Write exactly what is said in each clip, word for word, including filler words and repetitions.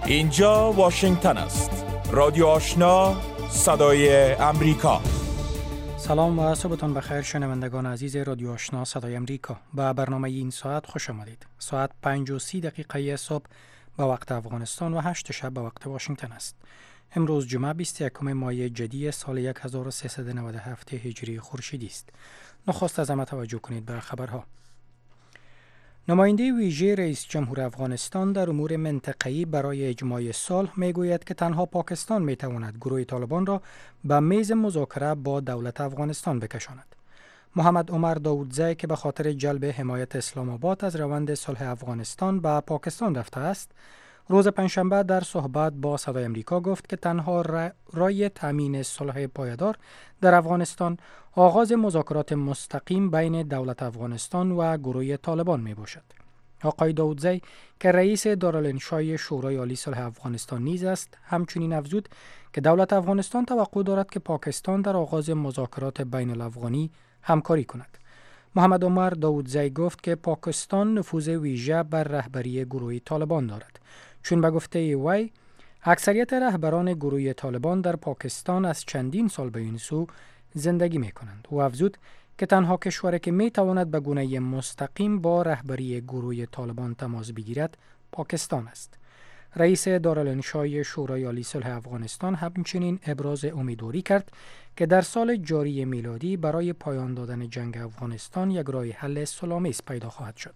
اینجا واشنگتن است. رادیو آشنا، صدای امریکا. سلام و صبحتون بخیر شنوندگان عزیز رادیو آشنا صدای امریکا. به برنامه این ساعت خوش آمدید. ساعت پنج و سی دقیقه صبح به وقت افغانستان و هشت شب به وقت واشنگتن است. امروز جمعه بیست و یکم ماه جدی سال یک هزار و سیصد و نود و هفت هجری خورشیدی است. نخست از همه توجه کنید به خبرها. نماینده ویژه رئیس جمهور افغانستان در امور منطقه‌ای برای اجماع صلح میگوید که تنها پاکستان میتواند گروه طالبان را به میز مذاکره با دولت افغانستان بکشاند. محمد عمر داودزی که به خاطر جلب حمایت اسلام آباد از روند صلح افغانستان به پاکستان رفته است، روز پنجشنبه در صحبت با صدای امریکا گفت که تنها رای تامین صلح پایدار در افغانستان آغاز مذاکرات مستقیم بین دولت افغانستان و گروه طالبان می باشد. آقای داودزی که رئیس دارالانشای شورای عالی صلح افغانستان نیز است، همچنین افزود که دولت افغانستان توقع دارد که پاکستان در آغاز مذاکرات بین الافغانی همکاری کند. محمد عمر داودزی گفت که پاکستان نفوذ ویژه بر رهبری گروه طالبان دارد، چون به گفته وی اکثریت رهبران گروه طالبان در پاکستان از چندین سال به این سو زندگی می کنند. و افزود که تنها کشوری که می تواند به گونه مستقیم با رهبری گروه طالبان تماس بگیرد پاکستان است. رئیس دارالانشای شورای عالی صلح افغانستان همچنین ابراز امیدواری کرد که در سال جاری میلادی برای پایان دادن جنگ افغانستان یک راه حل صلح‌آمیز پیدا خواهد شد.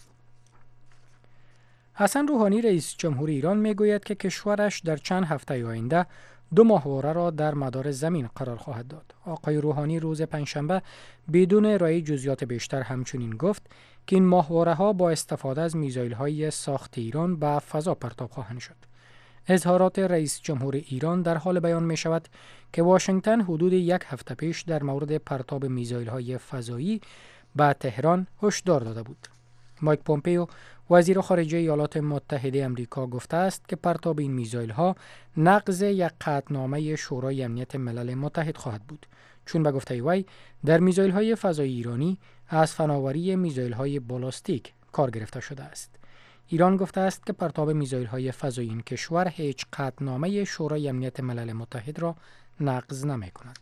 حسن روحانی رئیس جمهور ایران میگوید که کشورش در چند هفته آینده دو ماهواره را در مدار زمین قرار خواهد داد. آقای روحانی روز پنجشنبه بدون ارائه جزئیات بیشتر همچنین گفت که این ماهواره ها با استفاده از میزایل های ساخت ایران به فضا پرتاب خواهند شد. اظهارات رئیس جمهور ایران در حال بیان می شود که واشنگتن حدود یک هفته پیش در مورد پرتاب میزایل های فضایی به تهران هشدار داده بود. مایک پومپئو وزیر خارجه ایالات متحده آمریکا گفته است که پرتاب این میزایل ها نقض یک قطعنامه شورای امنیت ملل متحد خواهد بود، چون به گفته وی در میزایل های فضایی ایرانی از فناوری میزایل های بالاستیک کار گرفته شده است. ایران گفته است که پرتاب میزایل های فضایی این کشور هیچ قطعنامه شورای امنیت ملل متحد را نقض نمی کند.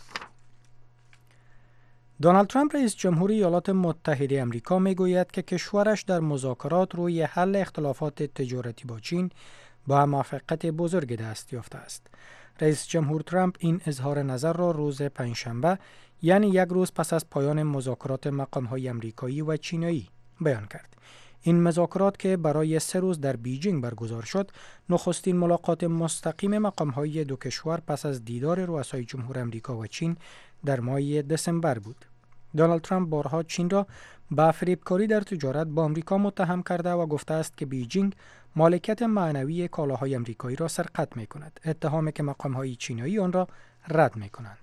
دونالد ترامپ رئیس جمهور ایالات متحده آمریکا میگوید که کشورش در مذاکرات روی حل اختلافات تجارتی با چین با موافقت بزرگ دست یافته است. رئیس جمهور ترامپ این اظهار نظر را روز پنجشنبه، یعنی یک روز پس از پایان مذاکرات مقام‌های آمریکایی و چینایی بیان کرد. این مذاکرات که برای سه روز در بیجینگ برگزار شد، نخستین ملاقات مستقیم مقام‌های دو کشور پس از دیدار رؤسای جمهور آمریکا و چین در ماه دسامبر بود. دونالد ترامپ بارها چین را به فریبکاری در تجارت با آمریکا متهم کرده و گفته است که بیجینگ مالکیت معنوی کالاهای آمریکایی را سرقت می‌کند، اتهامی که مقام‌های چینایی آن را رد می‌کنند.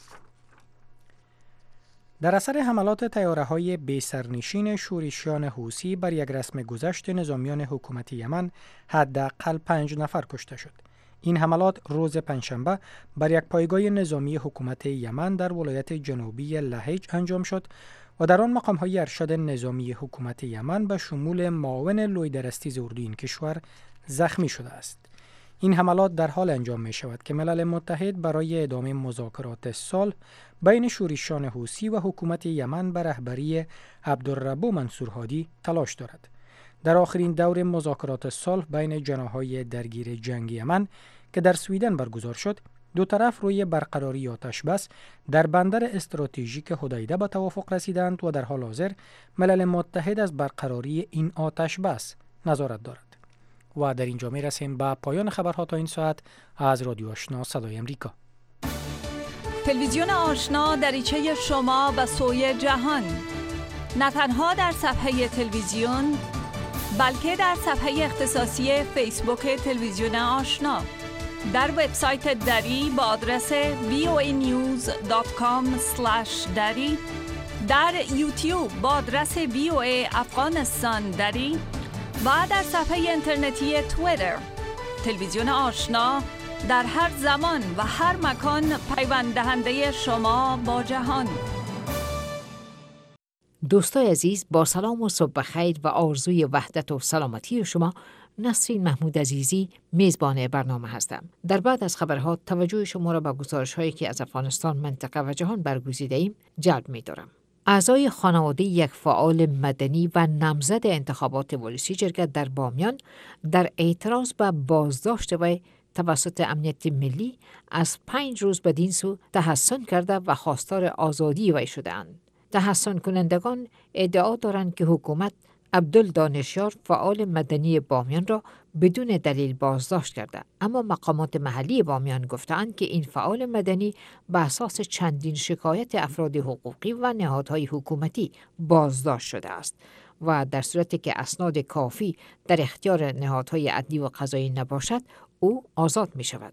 در اثر حملات طیاره‌های بی سرنشین شورشیان حوثی بر یک رسم گذشت نظامیان حکومت یمن حداقل پنج نفر کشته شد. این حملات روز پنجشنبه بر یک پایگاه نظامی حکومت یمن در ولایت جنوبی لهیج انجام شد و در آن مقام‌های ارشد نظامی حکومت یمن به شمول معاون لویدرستی اردوی این کشور زخمی شده است. این حملات در حال انجام می شود که ملل متحد برای ادامه مذاکرات صلح بین شورشیان حوثی و حکومت یمن به رهبری عبدالربو منصور هادی تلاش دارد. در آخرین دور مذاکرات صلح بین جناح‌های درگیر جنگ یمن که در سویدن برگزار شد، دو طرف روی برقراری آتش بس در بندر استراتژیک حدیده به توافق رسیدند و در حال حاضر ملل متحد از برقراری این آتش بس نظارت دارد. و در اینجا می رسیم به پایان خبرها تا این ساعت از رادیو آشنا صدای امریکا. تلویزیون آشنا دریچه شما به سوی جهان، نه تنها در صفحه تلویزیون بلکه در صفحه اختصاصی فیسبوک تلویزیون آشنا، در وبسایت دری با آدرس وی او ای نیوز دات کام اسلش دری، در یوتیوب با آدرس وی او ای افغانستان دری و در صفحه اینترنتی توییتر. تلویزیون آشنا در هر زمان و هر مکان پیوند دهنده شما با جهان. دوستای عزیز، با سلام و صبح بخیر و آرزوی وحدت و سلامتی شما نسرین محمود عزیزی میزبان برنامه هستم. در بعد از خبرها توجه شما را به گزارش‌هایی که از افغانستان، منطقه و جهان برگزیده ایم جلب می‌دارم. اعضای خانواده یک فعال مدنی و نامزد انتخابات ولسی جرگه در بامیان در اعتراض به بازداشت وی توسط امنیت ملی از پنج روز بدین سو تحسن کرده و خواستار آزادی وی شده‌اند. تحسن کنندگان ادعا دارند که حکومت عبدالدانشیار فعال مدنی بامیان را بدون دلیل بازداشت کرده، اما مقامات محلی بامیان گفتند که این فعال مدنی به اساس چندین شکایت افراد حقوقی و نهادهای حکومتی بازداشت شده است و در صورتی که اسناد کافی در اختیار نهادهای عدلی و قضایی نباشد او آزاد می شود.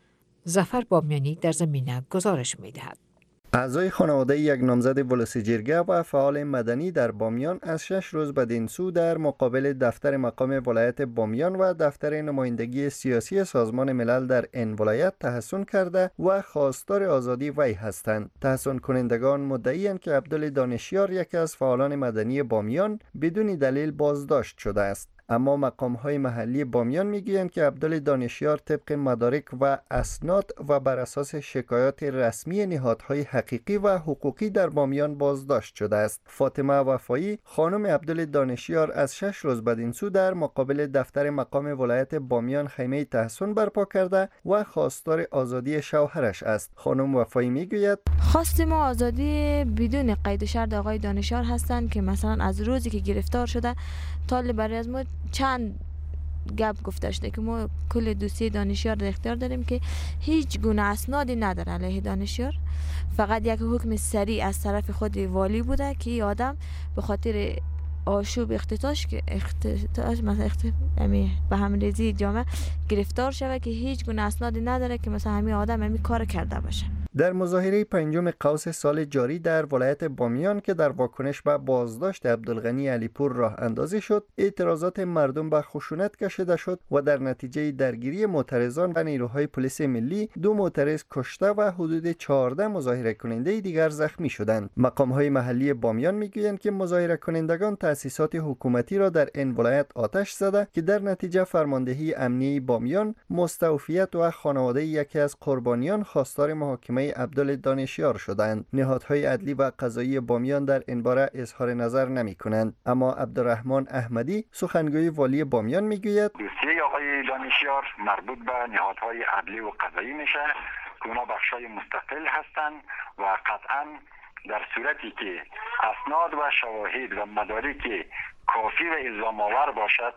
ظفر بامیانی در زمینه گزارش می دهد. اعضای خانواده یک نامزد ولسی جرگه و فعال مدنی در بامیان از شش روز بدین سو در مقابل دفتر مقام ولایت بامیان و دفتر نمایندگی سیاسی سازمان ملل در این ولایت تحسن کرده و خواستار آزادی وی هستند. تحسن کنندگان مدعی‌اند که عبدالدانشیار یکی از فعالان مدنی بامیان بدون دلیل بازداشت شده است. اما مقام‌های محلی بامیان می‌گویند که عبدالدانشیار طبق مدارک و اسناد و بر اساس شکایات رسمی نهادهای حقیقی و حقوقی در بامیان بازداشت شده است. فاطمه وفایی خانم عبدالدانشیار از شش روز بدین سو در مقابل دفتر مقام ولایت بامیان خیمه تحسن برپا کرده و خواستار آزادی شوهرش است. خانم وفایی می‌گوید خواست ما آزادی بدون قید و شرط آقای دانشیار هستند که مثلا از روزی که گرفتار شده تا برای از ما چند گپ گفته شده که ما کل دوسیه دانشیار در اختیار داریم که هیچ گونه اسنادی نداره علیه دانشیار، فقط یک حکم سریع از طرف خود والی بوده که این آدم به خاطر آشوب اختتاش که اختتاش مثلا اخت... به همریزی جامعه گرفتار شده که هیچ گونه اسنادی نداره که مثلا همین آدم همین کار کرده باشه. در مظاهره پنجم قوس سال جاری در ولایت بامیان که در واکنش به بازداشت عبدالغنی علیپور راه اندازی شد، اعتراضات مردم به خشونت کشیده شد و در نتیجه درگیری معترضان و نیروهای پلیس ملی دو معترض کشته و حدود چهارده مظاهره کننده دیگر زخمی شدند. مقام‌های محلی بامیان میگویند که مظاهره کنندگان تأسیسات حکومتی را در این ولایت آتش زده که در نتیجه فرماندهی امنیه بامیان مستوفیت و خانواده یکی از قربانیان خواستار محاکمه عبدالدانشیار شدند. نهادهای عدلی و قضایی بامیان در این باره اظهار نظر نمی کنند، اما عبدالرحمن احمدی سخنگوی والی بامیان میگوید دوسیه آقای دانشیار مربوط به نهادهای عدلی و قضایی میشه که اونا بخشای مستقل هستند و قطعا در صورتی که اسناد و شواهد و مدارک کافی و الزام آور باشد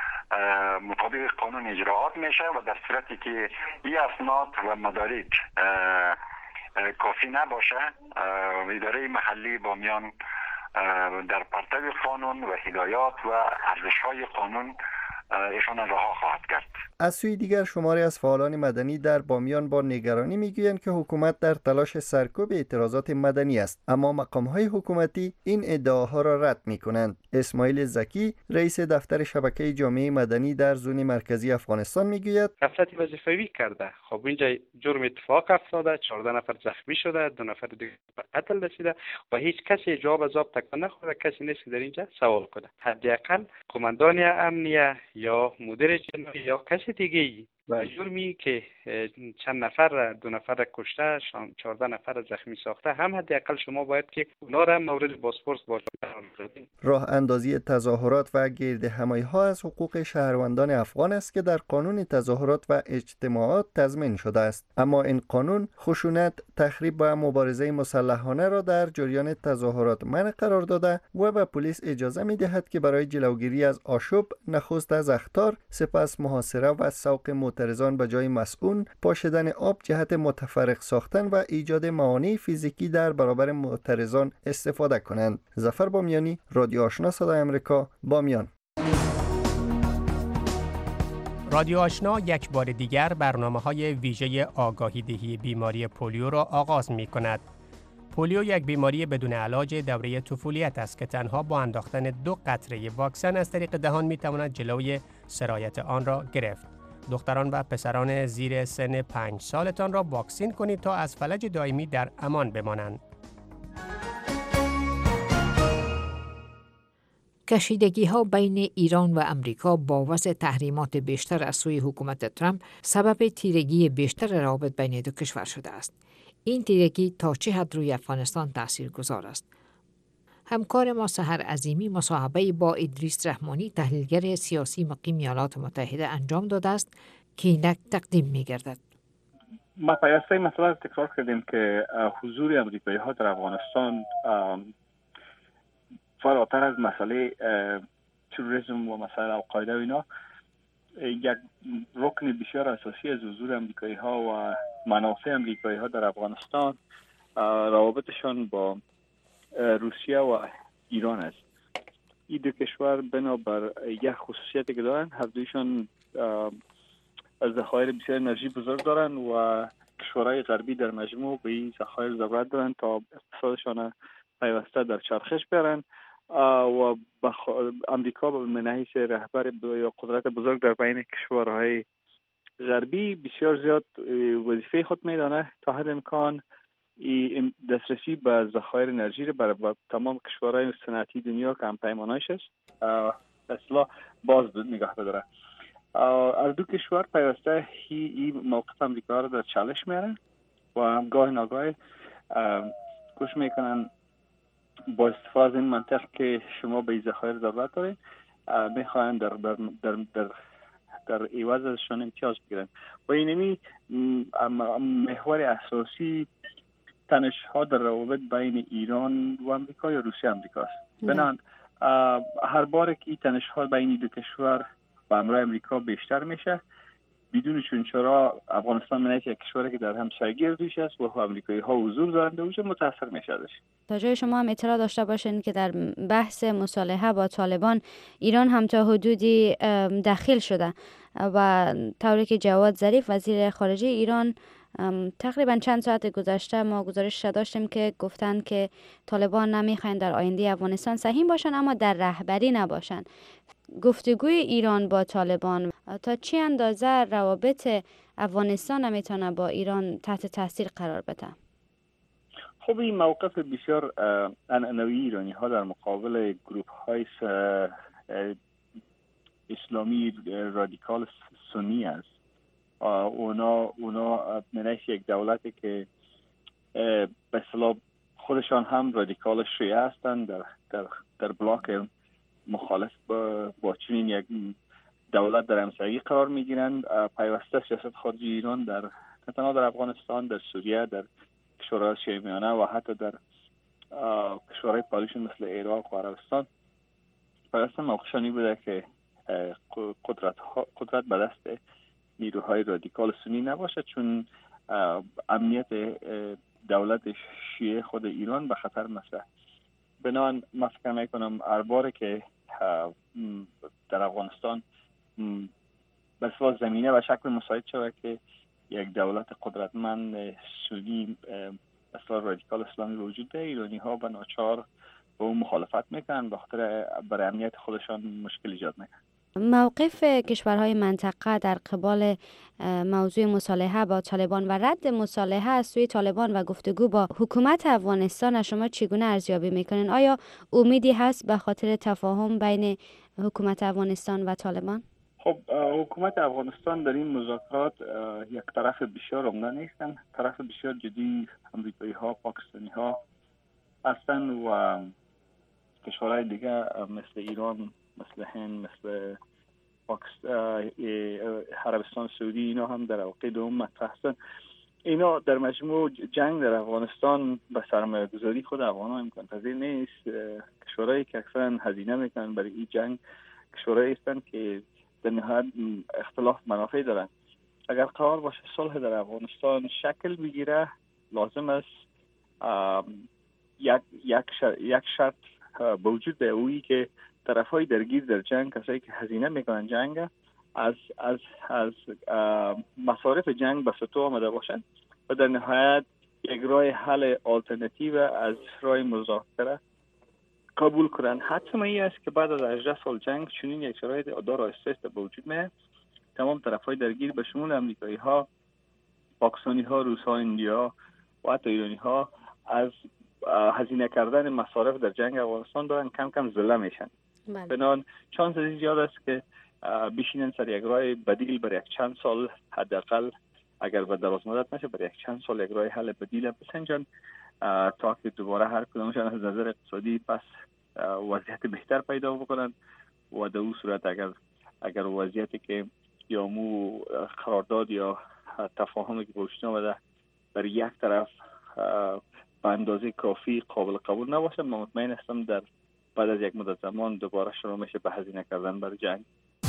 مطابق قانون اجراعات میشه و در صورتی که این اسناد و مدارک کافی نباشه اداره محلی بامیان در پرتو قانون و هدایات و ارزش‌های قانون ایشان رها خواهد کرد. از سوی دیگر شماری از فعالان مدنی در بامیان با نگرانی میگویند که حکومت در تلاش سرکوب اعتراضات مدنی است، اما مقام‌های حکومتی این ادعاها را رد می‌کنند. اسماعیل زکی رئیس دفتر شبکه جامعه مدنی در زون مرکزی افغانستان میگوید غفلت وظیفوی کرده. خب اینجا جرم اتفاق افتاده، چهارده نفر زخمی شده، دو نفر دیگه به قتل رسیده و هیچ کسی جواب از آب تکان نخورده، کسی نیست در اینجا سوال کنه. حداقل قماندان امنیه یا مدیر جنایی یا کسی دیگه و جرمی که چند نفر دو نفر کشته چهارده نفر زخمی ساخته هم حداقل شما باید که اونا را مورد بازپرس باشه. راه اندازی تظاهرات و گرد همایی ها از حقوق شهروندان افغان است که در قانون تظاهرات و اجتماعات تضمین شده است، اما این قانون خشونت، تخریب و مبارزه مسلحانه را در جریان تظاهرات منع قرار داده و به پلیس اجازه می دهد که برای جلوگیری از آشوب نخست از اخطار، سپس محاصره و سوق معترضان به جای مسئول، پاشیدن آب جهت متفرق ساختن و ایجاد موانع فیزیکی در برابر معترضان استفاده کنند. ظفر بامیانی، رادیو آشنا صدای آمریکا، بامیان. رادیو آشنا یک بار دیگر برنامه‌های ویژه آگاهی دهی بیماری پولیو را آغاز می‌کند. پولیو یک بیماری بدون علاج دوره طفولیت است که تنها با انداختن دو قطره واکسن از طریق دهان می‌تواند جلوی سرایت آن را گرفت. دختران و پسران زیر سن پنج سالتان را واکسین کنید تا از فلج دائمی در امان بمانند. کشیدگی ها بین ایران و امریکا با وضع تحریمات بیشتر از سوی حکومت ترامپ سبب تیرگی بیشتر روابط بین دو کشور شده است. این تیرگی تا چه حد روی افغانستان تاثیرگذار است؟ همکار ما سحر عظیمی مصاحبه با ادریس رحمانی تحلیلگر سیاسی مقیم ایالات متحده انجام داده است که اینک تقدیم می گردد. ما پیاسته مسئله را تکرار کردیم که حضور امریکایی ها در افغانستان فراتر از مسئله تروریسم و مسئله القاعده و اینا یک رکن بسیار اساسی از حضور امریکایی ها و منافع امریکایی ها در افغانستان روابطشان با روسیه و ایران است. این دو کشور بنابر یک خصوصیتی که دارن، هر دویشان از ذخایر بسیار انرژی بزرگ دارن و کشورهای غربی در مجموع به این ذخایر ضرورت دارن تا اقتصادشان پیوسته در چرخش برن و بخ... امریکا به منحیث رهبر یا قدرت بزرگ در بین کشورهای غربی بسیار زیاد وظیفه خود میدانه تا حد امکان این دسترسی به ذخایر انرژی را برای تمام کشورهای صنعتی دنیا که هم پیمانایش است اصلا باز نگاه بداره. از دو کشور پیوسته این موقف امریکا را در چالش میارن و هم گاه ناگاه کوشش میکنن با استفاده از این منطق که شما به این ذخایر ضرورت دارید میخواهند در در در در در عوض ازشان امتیاز بگیرن و اینمی محور اساسی تنش ها در روابط بین ایران و امریکا یا روسیه امریکا است. بنابراین هر بار که این تنش ها بین دو کشور با همراه امریکا بیشتر میشه، بدون چون چرا افغانستان منه یک کشوری که در همسایگی روش است و امریکایی ها حضور دارند و اونجا متاثر میشه ازش. تا جای شما هم اطلاع داشته باشین که در بحث مصالحه با طالبان ایران هم تا حدودی دخیل شده و طوری که جواد ظریف وزیر خارجه ایران تقریبا چند ساعت گذشته ما گزارش داشتیم که گفتن که طالبان نمیخواین در آینده افغانستان سهیم باشن اما در رهبری نباشن. گفتگوی ایران با طالبان تا چه اندازه روابط افغانستان نمیتونه با ایران تحت تاثیر قرار بده؟ خب این موقف بسیار عنعنوی ایرانی ها در مقابل گروپ های اسلامی رادیکال سنی است. اونا اونا منش یک دولتی که به اصطلاح خودشان هم رادیکال شیعه هستند در در در بلاک مخالف با, با چنین یک دولت در همسایگی قرار میگیرند. پیوسته سیاست خارجی ایران در نه تنها در افغانستان، در سوریه، در کشورهای شیعه میانه و حتی در کشورهای پالوشون مثل عراق و عربستان پیوسته موقعشانی بوده که قدرت قدرت به دست نیروهای رادیکال سنی نباشه، چون امنیت دولت شیعه خود ایران به خطر مسته. بنابراین من فکر میکنم هر باره که در افغانستان به اصطلاح زمینه و شکل مساعد شود که یک دولت قدرتمند سنی به اصطلاح رادیکال اسلامی وجود داره، ایرانی ها به ناچار با اون مخالفت میکنن، به خاطر برای امنیت خودشان مشکل ایجاد میکنن. موقف کشورهای منطقه در قبال موضوع مصالحه با طالبان و رد مصالحه از سوی طالبان و گفتگو با حکومت افغانستان شما چگونه ارزیابی میکنین؟ آیا امیدی هست به خاطر تفاهم بین حکومت افغانستان و طالبان؟ خب حکومت افغانستان در این مذاکرات یک طرف بسیار عمده نیستن، طرف بسیار جدی امریکایی ها، پاکستانی ها هستن و کشورهای دیگه مثل ایران، مثل هند، مثل پاکستان، عربستان سعودی اینا هم در واقع دوم مطرح هستن. اینا در مجموع جنگ در افغانستان به سرمایه‌گذاری خود افغان‌ها امکان پذیر نیست. کشورهایی که اکثرا هزینه میکنن برای این جنگ کشورهایی هستند که در نهایت اختلاف منافع دارن. اگر قرار باشه صلح در افغانستان شکل بگیره، لازم است یک یک شرط, یک شرط وجود به اویی که طرفای درگیر در جنگ، کسایی که هزینه میکنن جنگ، از از از مصارف جنگ به سطوح آمده باشند و در نهایت یک راه حل آلترناتیو از راه مذاکره قبول کنن. حتما این است که بعد از هجده سال جنگ چنین یک شرایط دار آهسته به وجود میاد. تمام طرفای درگیر به شمول امریکایی ها، پاکستانی ها، روس ها، اندیا و حتی ایرانی ها از هزینه کردن مصارف در جنگ افغانستان دارن کم کم ذله میشن. بنان چانس از زیاد است که بشینن سر یک راه بدیل برای یک چند سال، حداقل اگر به دراز مدت نشه برای یک چند سال یک راه حل بدیل بسنجن تا که دوباره هر کدامشان از نظر اقتصادی پس وضعیت بهتر پیدا بکنن و در اون صورت اگر اگر وضعیتی که یا مو قرارداد یا تفاهمی که وجود آمده بر یک طرف به اندازه کافی قابل قبول نباشه، من مطمئن هستم در بعد از یک مدت زمان دوباره شروع میشه به هزینه کردن برای جنگ.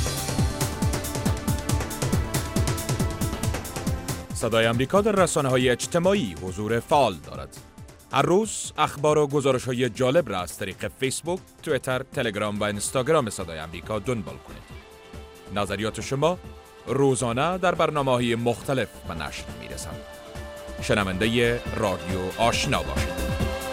صدای امریکا در رسانه‌های اجتماعی حضور فعال دارد. هر روز اخبار و گزارش‌های جالب را از طریق فیسبوک، توییتر، تلگرام و اینستاگرام صدای امریکا دنبال کنید. نظریات شما روزانه در برنامه‌های مختلف به نشر می‌رسند. شنونده رادیو آشنا باشید.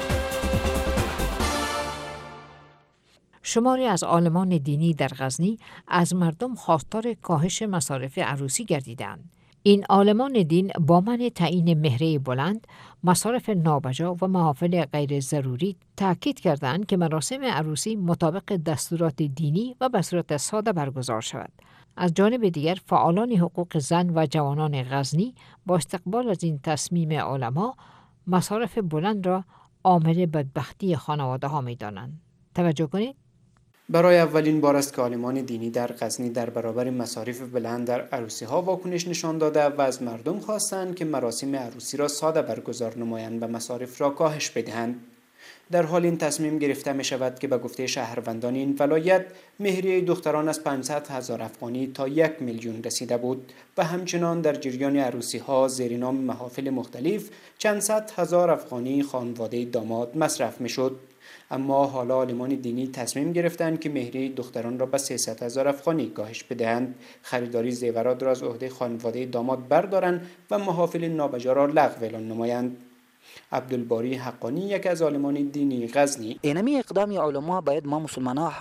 شماری از عالمان دینی در غزنی از مردم خواستار کاهش مصارف عروسی گردیدند. این عالمان دین با من تعیین مهره بلند، مصارف نابجا و محافل غیر ضروری تاکید کردند که مراسم عروسی مطابق دستورات دینی و به صورت ساده برگزار شود. از جانب دیگر فعالان حقوق زن و جوانان غزنی با استقبال از این تصمیم علما مصارف بلند را عامل بدبختی خانواده ها می دانند. توجه کنید. برای اولین بار است که عالمان دینی در غزنی در برابر مصارف بلند در عروسی ها واکنش نشان داده و از مردم خواستند که مراسم عروسی را ساده برگزار نمایند و مصارف را کاهش بدهند. در حال این تصمیم گرفته می شود که به گفته شهروندان این ولایت مهریه دختران از پانصد هزار افغانی تا یک میلیون رسیده بود و همچنان در جریان عروسی ها زیر نام محافل مختلف چند صد هزار افغانی خانواده داماد مصرف می شد. اما حالا عالمان دینی تصمیم گرفتند که مهریه دختران را به سیصد هزار افغانی کاهش بدهند، خریداری زیورات را از عهده خانواده داماد بردارند و محافل نابجا را لغو اعلان نمایند. عبدالباری حقانی یک از عالمان دینی غزنی: اینمی اقدام علما باید ما مسلمان ها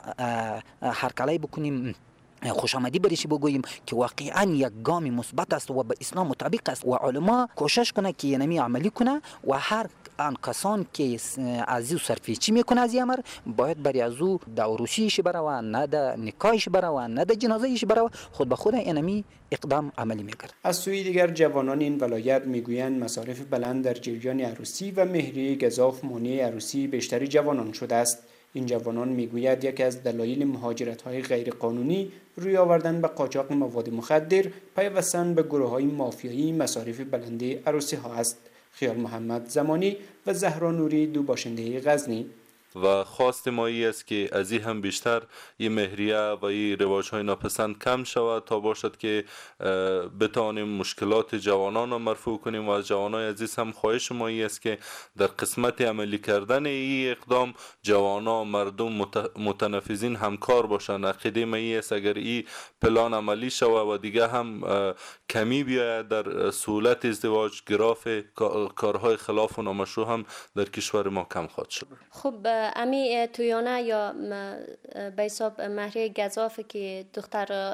هرکلی بکنیم، خوش آمدی بریش بگوییم که واقعا یک گام مثبت است و به اسلام مطابق است و علما کوشش کنه که اینمی عملی کنه و هر آن کسان که از او سرفیچی میکنه از این امر باید برای از او د عروسیش برو، نه د نکاحش برو، نه د جنازهش برو، خود به خود اینمی اقدام عملی میکرد. از سوی دیگر جوانان این ولایت میگویند مصارف بلند در جریان عروسی و مهریه گزاف مانع عروسی بیشتری جوانان شده است. این جوانان میگوید یکی از دلایل مهاجرت‌های غیرقانونی روی آوردن به قاچاق مواد مخدر پیوستن به گروه‌های مافیایی مصارف بلند عروسی ها است. خیال محمد زمانی و زهرا نوری، دو باشنده غزنی: و خواست ما ای است که از این هم بیشتر این مهریه و این رواج های ناپسند کم شود تا باشد که بتوانیم مشکلات جوانان را مرفوع کنیم. و از جوانای عزیز هم خواهش ما ای است که در قسمت عملی کردن این اقدام جوانان مردم متنفذین همکار باشند. عقیده ما ای است اگر این پلان عملی شود و دیگه هم کمی بیاید در سهولت ازدواج، گراف کارهای خلاف و نامشروع هم در کشور ما کم خواهد شد. خب امی تویانه یا به حساب مهریه گزاف که دختر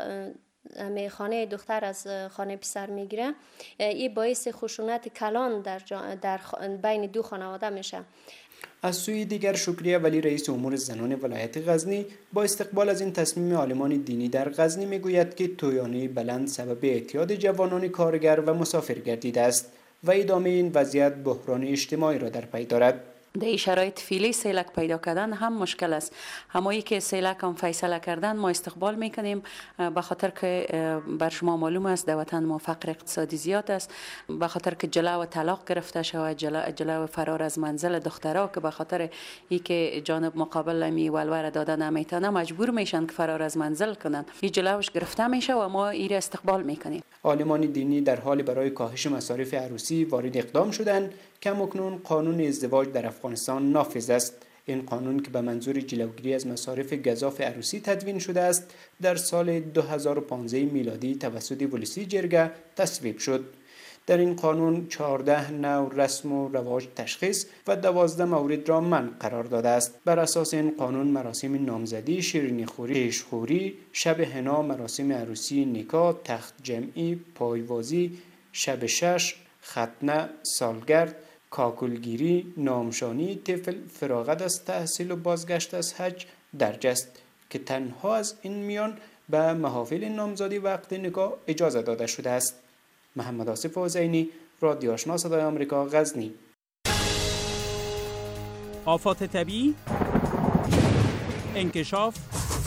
امی خانه دختر از خانه پسر میگیره، این باعث خشونت کلان در, در بین دو خانواده میشه. از سوی دیگر شکریه ولی رئیس امور زنان ولایت غزنی با استقبال از این تصمیم عالمان دینی در غزنی میگوید که تویانه بلند سبب اعتیاد جوانان کارگر و مسافر گردیده است و ادامه این وضعیت بحران اجتماعی را در پی دارد. در این شرایط فعلی سیلک پیدا کردن هم مشکل است. همایی که سیلک هم فیصله کردن ما استقبال میکنیم، به خاطر که بر شما معلوم است در وطن ما فقر اقتصادی زیاد است، به خاطر که جلو طلاق گرفته شود، جلو, جلو فرار از منزل دخترها که به خاطر ای که جانب مقابل می ولور دادن نمیتونه مجبور میشن که فرار از منزل کنن، این جلوش گرفته میشه و ما این را استقبال میکنیم. عالمان دینی در حال برای کاهش مصارف عروسی وارد اقدام شدند. کم اکنون قانون ازدواج در افغانستان نافذ است. این قانون که به منظور جلوگیری از مصارف گزاف عروسی تدوین شده است، در سال دو هزار و پانزده میلادی توسط ولسی جرگه تصویب شد. در این قانون چهارده نوع رسم و رواج تشخیص و دوازده مورد را منع قرار داده است. بر اساس این قانون مراسم نامزدی، شیرینی خوری، پیشخوری، شب حنا، مراسم عروسی، نکاح، تخت جمعی، پایوازی، شب شش، ختنه، سالگرد، کاکلگیری، نامشانی طفل، فراغت از تحصیل و بازگشت از حج درج است. که تنها از این میان به محافل نامزدی وقت نکاح اجازه داده شده است. محمد آصف حسینی، رادیو آشنا صدای آمریکا، غزنی. آفات طبیعی، انکشاف،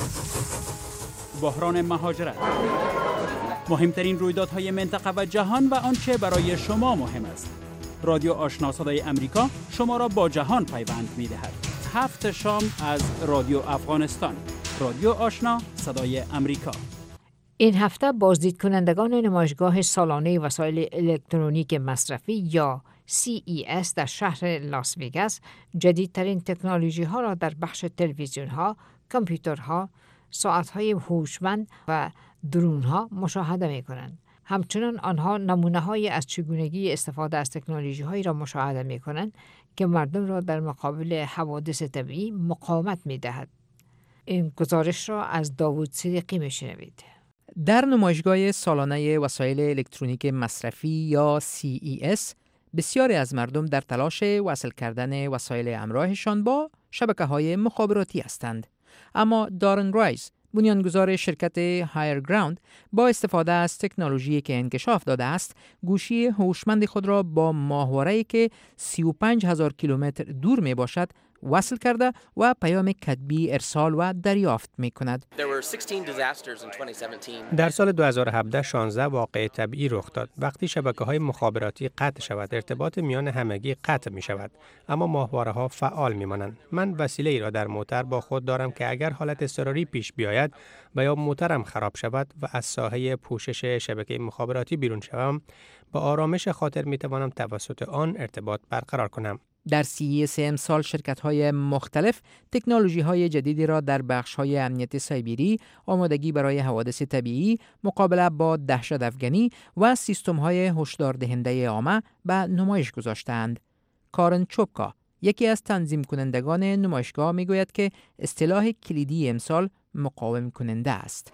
بحران مهاجرت، مهمترین رویدادهای منطقه و جهان و آنچه برای شما مهم است. رادیو آشنا صدای آمریکا شما را با جهان پیوند می‌دهد. هفت شام از رادیو افغانستان. رادیو آشنا صدای آمریکا. این هفته بازدید کنندگان نمایشگاه سالانه وسایل الکترونیک مصرفی یا سی ای اس در شهر لاس ویگاس جدیدترین تکنولوژی ها را در بخش تلویزیون ها، کامپیوترها، ساعت های هوشمند و درون ها مشاهده می کنند. همچنان آنها نمونه های از چگونگی استفاده از تکنولوژی هایی را مشاهده می کنند که مردم را در مقابل حوادث طبیعی مقاومت می دهد. این گزارش را از داوود صدیقی می شنوید. در نمایشگاه سالانه وسایل الکترونیک مصرفی یا سی ای اس بسیاری از مردم در تلاش وصل کردن وسایل همراهشان با شبکه‌های مخابراتی هستند. اما دارن رایز، بنیانگذار شرکت هایر گراوند، با استفاده از تکنولوژی که انکشاف داده است، گوشی هوشمند خود را با ماهواره‌ای که سی و پنج هزار کیلومتر دور می باشد وصل کرده و پیام کتبی ارسال و دریافت می کند. در سال دو هزار و هفده شانزده واقعه طبیعی رخ داد. وقتی شبکه‌های مخابراتی قطع شود، ارتباط میان همگی قطع می شود، اما ماهواره‌ها فعال می مانند. من وسیله ای را در موتر با خود دارم که اگر حالت اضطراری پیش بیاید و یا موترم خراب شود و از ساحه پوشش شبکه مخابراتی بیرون شوم، با آرامش خاطر می توانم توسط آن ارتباط برقرار کنم. در سی ای اس امسال شرکت‌های مختلف تکنولوژی‌های جدیدی را در بخش‌های امنیت سایبری، آمادگی برای حوادث طبیعی، مقابله با دهشت افکنی و سیستم‌های هشدار دهنده عامه به نمایش گذاشتند. کارن چوبکا، یکی از تنظیم کنندگان نمایشگاه، میگوید که اصطلاح کلیدی امسال مقاوم کننده است.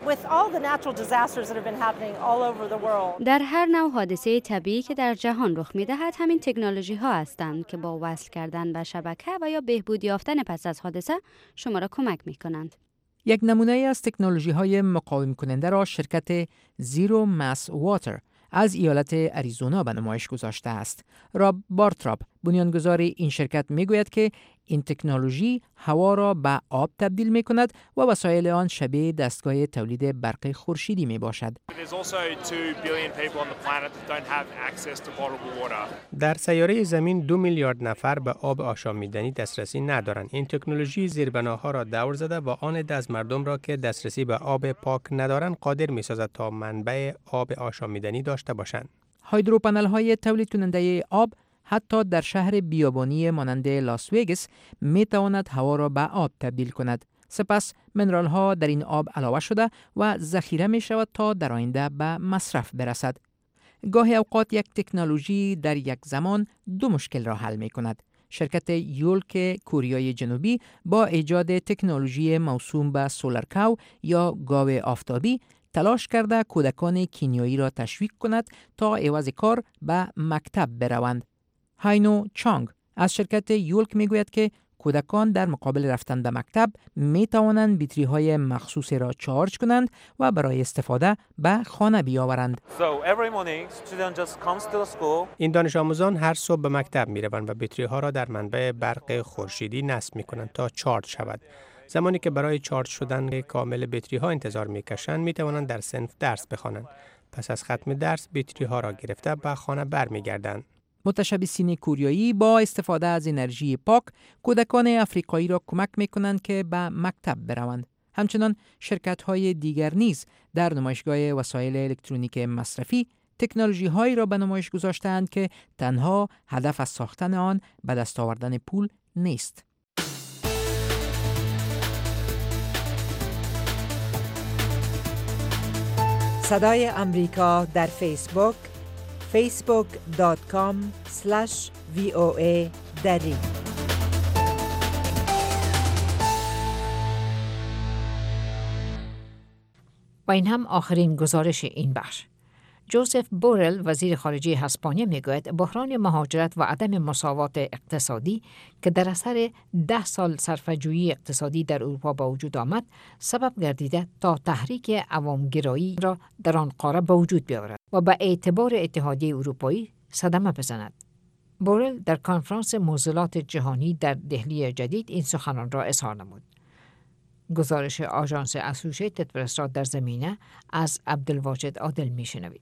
در هر نوع حادثه طبیعی که در جهان رخ می‌دهد، همین تکنولوژی ها هستند که با وصل کردن به شبکه و یا بهبود یافتن پس از حادثه شما را کمک می‌کنند. یک نمونه از تکنولوژی های مقاوم کننده را شرکت زیرو ماس واتر از ایالت اریزونا به نمایش گذاشته است. راب بارتراپ، بنیانگذار این شرکت، میگوید که این تکنولوژی هوا را به آب تبدیل می کند و وسایل آن شبیه دستگاه تولید برق خورشیدی می باشد. در سیاره زمین دو میلیارد نفر به آب آشامیدنی دسترسی ندارند. این تکنولوژی زیربناها را دور زده و آن عده از مردم را که دسترسی به آب پاک ندارند قادر می سازد تا منبع آب آشامیدنی داشته باشند. هایدروپنل های تولید کننده آب حتی در شهر بیابانی مانند لاس ویگاس می تواند هوا را به آب تبدیل کند. سپس منرال ها در این آب علاوه شده و ذخیره می شود تا در آینده به مصرف برسد. گاهی اوقات یک تکنولوژی در یک زمان دو مشکل را حل می کند. شرکت یولک کوریای جنوبی با ایجاد تکنولوژی موسوم به سولار کاو یا گاو آفتابی تلاش کرده کودکان کینیایی را تشویق کند تا عوض کار به مکتب بروند. هاینو چانگ از شرکت یولک میگوید که کودکان در مقابل رفتن به مکتب می توانند بیتری های مخصوصی را چارج کنند و برای استفاده به خانه بیاورند. این دانش آموزان هر صبح به مکتب می روند و بیتری ها را در منبع برق خورشیدی نصب می کنند تا چارج شود. زمانی که برای چارج شدن کامل بیتری ها انتظار می کشند می توانند در صنف درس بخوانند. پس از ختم درس بیتری ها را گرفته به خانه برمیگردند. متشبثین کوریایی با استفاده از انرژی پاک کودکان افریقایی را کمک می‌کنند که به مکتب بروند. همچنان شرکت‌های دیگر نیز در نمایشگاه وسایل الکترونیک مصرفی تکنولوژی‌هایی را به نمایش گذاشتند که تنها هدف از ساختن آن به دست آوردن پول نیست. صدای امریکا در فیسبوک فیسبوک دات کام اسلش وی او ای دری. و این هم آخرین گزارش این بخش. جوزف بورل وزیر خارجه اسپانیا میگوید بحران مهاجرت و عدم مساوات اقتصادی که در اثر ده سال صرفه‌جویی اقتصادی در اروپا به وجود آمد سبب گردیده تا تحریک عوامگرایی را در آن قاره به وجود بیاورد و به اعتبار اتحادیه اروپایی صدمه بزند. بورل در کنفرانس موزلات جهانی در دهلی جدید این سخنان را اظهار نمود. گزارش آژانس اسوسییتد پرس را در زمینه از عبدالواجد عادل میشنوید.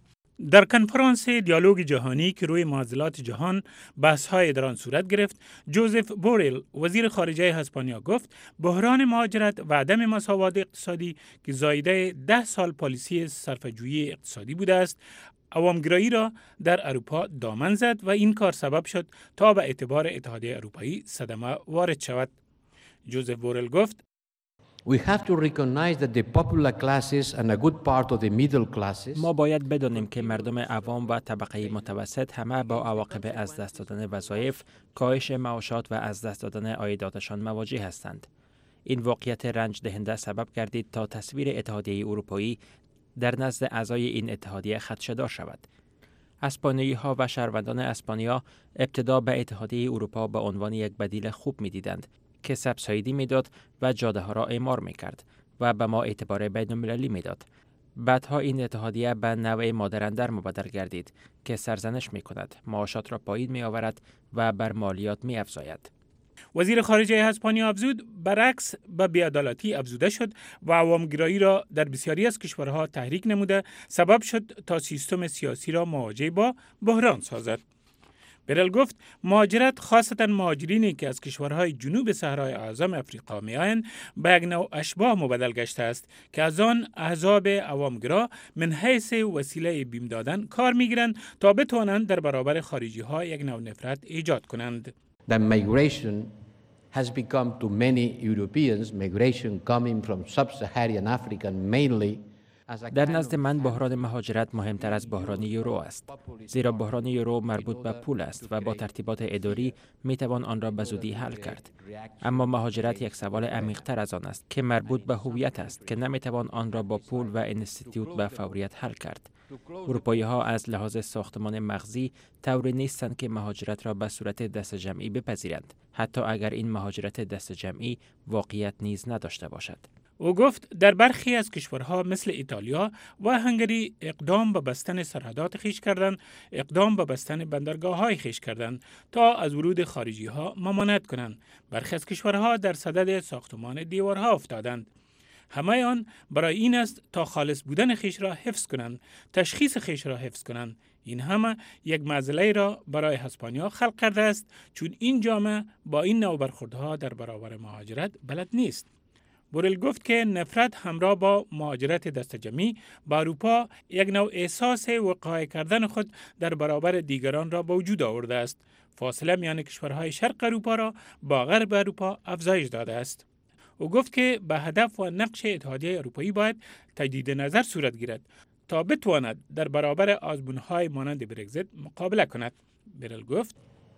در کنفرانس دیالوگ جهانی که روی معضلات جهان بحث‌های در آن صورت گرفت، جوزف بورل وزیر خارجه اسپانیا گفت بحران مهاجرت و عدم مساوات اقتصادی که زایده ده سال پالیسی صرفه‌جویی اقتصادی بوده است، عوامگرایی را در اروپا دامن زد و این کار سبب شد تا به اعتبار اتحادیه اروپایی صدمه وارد شود. جوزف بورل گفت We have to recognize that the popular classes and a good part of the middle classes ما باید بدانیم که مردم عوام و طبقه متوسط همه با عواقب از دست دادن وظایف، کاهش معاشات و از دست دادن عایداتشان مواجه هستند. این واقعیت رنج دهنده سبب گردید تا تصویر اتحادیه اروپایی در نزد اعضای این اتحادیه خدشه‌دار شود. اسپانیایی‌ها و شهروندان اسپانیا ابتدا به اتحادیه اروپا به عنوان یک بدیل خوب می‌دیدند که سبسایدی میداد و جاده ها را اعمار میکرد و به ما اعتبار بین المللی میداد. بعدها این اتحادیه به نوع مادرندر مبادر گردید که سرزنش میکند، معاشات را پایین میآورد و بر مالیات میافزاید. وزیر خارجه اسپانیا افزود برعکس به بی‌عدالتی افزوده شد و عوامگرایی را در بسیاری از کشورها تحریک نموده سبب شد تا سیستم سیاسی را مواجه با بحران سازد. بورل گفت مهاجرت خاصتا مهاجرینی که از کشورهای جنوب صحرای اعظم افریقا میآیند به یک نوع اشباح مبدل گشته است که از آن احزاب عوامگرا من حیث وسیله بیم دادن کار میگیرند تا بتوانند در برابر خارجی ها یک نوع نفرت ایجاد کنند. The migration has become to many Europeans migration coming from sub-Saharan Africa mainly. در نزد من بحران مهاجرت مهمتر از بحران یورو است، زیرا بحران یورو مربوط به پول است و با ترتیبات اداری می توان آن را به زودی حل کرد. اما مهاجرت یک سوال عمیق‌تر از آن است که مربوط به هویت است که نمی توان آن را با پول و اینستیتوت به فوریت حل کرد. اروپایی‌ها از لحاظ ساختمان مغزی طوری نیستند که مهاجرت را به صورت دست جمعی بپذیرند، حتی اگر این مهاجرت دست جمعی واقعیت نیز نداشته باشد. او گفت در برخی از کشورها مثل ایتالیا و هنگری اقدام به بستن سرحدات خویش کردند، اقدام به بستن بندرگاه‌های خویش کردند تا از ورود خارجی‌ها ممانعت کنند. برخی از کشورها در صدد ساختمان دیوارها افتادند. همه آن برای این است تا خالص بودن خویش را حفظ کنند، تشخیص خویش را حفظ کنند. این همه یک معضله را برای اسپانیا خلق کرده است، چون این جامعه با این نوع برخوردها در برابر مهاجرت بلد نیست. بورل گفت که نفرت همراه با مهاجرت دست جمعی با اروپا یک نوع احساس وقایع کردن خود در برابر دیگران را به وجود آورده است. فاصله میان کشورهای شرق اروپا را با غرب اروپا افزایش داده است. او گفت که به هدف و نقش اتحادیه اروپایی باید تجدید نظر صورت گیرد تا بتواند در برابر آزمون‌های مانند برگزیت مقابله کند. بورل گفت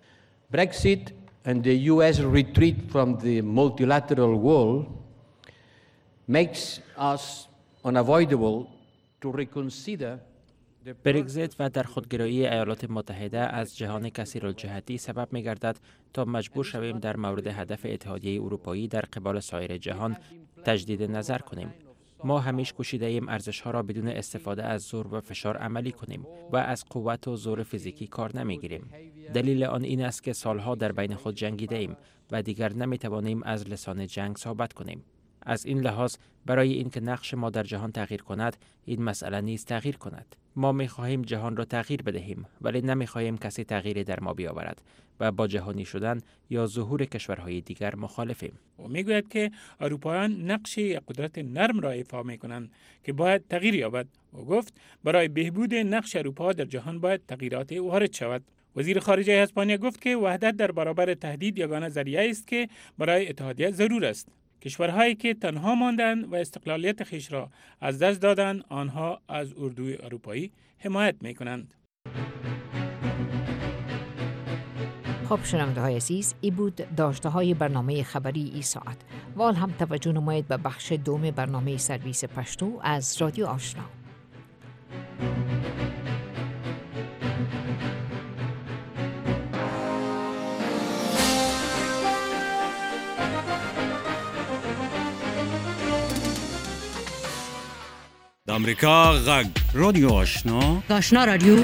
Brexit and the U S retreat from the multilateral world makes us unavoidable to reconsider برگزیت و در خودگرایی ایالات متحده از جهان کثیرالجهتی سبب می گردد تا مجبور شویم در مورد هدف اتحادیه اروپایی در قبال سایر جهان تجدید نظر کنیم. ما همیشه کوشیده ایم ارزش‌ها را بدون استفاده از زور و فشار عملی کنیم و از قوت و زور فیزیکی کار نمیگیریم. دلیل آن این است که سالها در بین خود جنگیده ایم و دیگر نمی توانیم از لسان جنگ صحبت کنیم. از این لحاظ برای اینکه نقش ما در جهان تغییر کند، این مسئله نیز تغییر کند. ما می خواهیم جهان را تغییر بدهیم، ولی نمی خواهیم کسی تغییری در ما بیاورد و با جهانی شدن یا ظهور کشورهای دیگر مخالفیم. او می گوید که اروپاییان نقش قدرت نرم را ایفا می کنند که باید تغییر یابد. او گفت برای بهبود نقش اروپا در جهان باید تغییرات وارد شود. وزیر خارجه اسپانیا گفت که وحدت در برابر تهدید یگانه ذریعه است که برای اتحادیه ضرور است. کشورهایی که تنها ماندند و استقلالیت خویش را از دست دادند، آنها از اردوی اروپایی حمایت می‌کنند. خب شنونده های عزیز، ای بود داشته های برنامه خبری ای ساعت. وال هم توجه نمایید به بخش دوم برنامه سرویس پشتو از رادیو آشنا. آمریکا غږ رادیو آشنا آشنا رادیو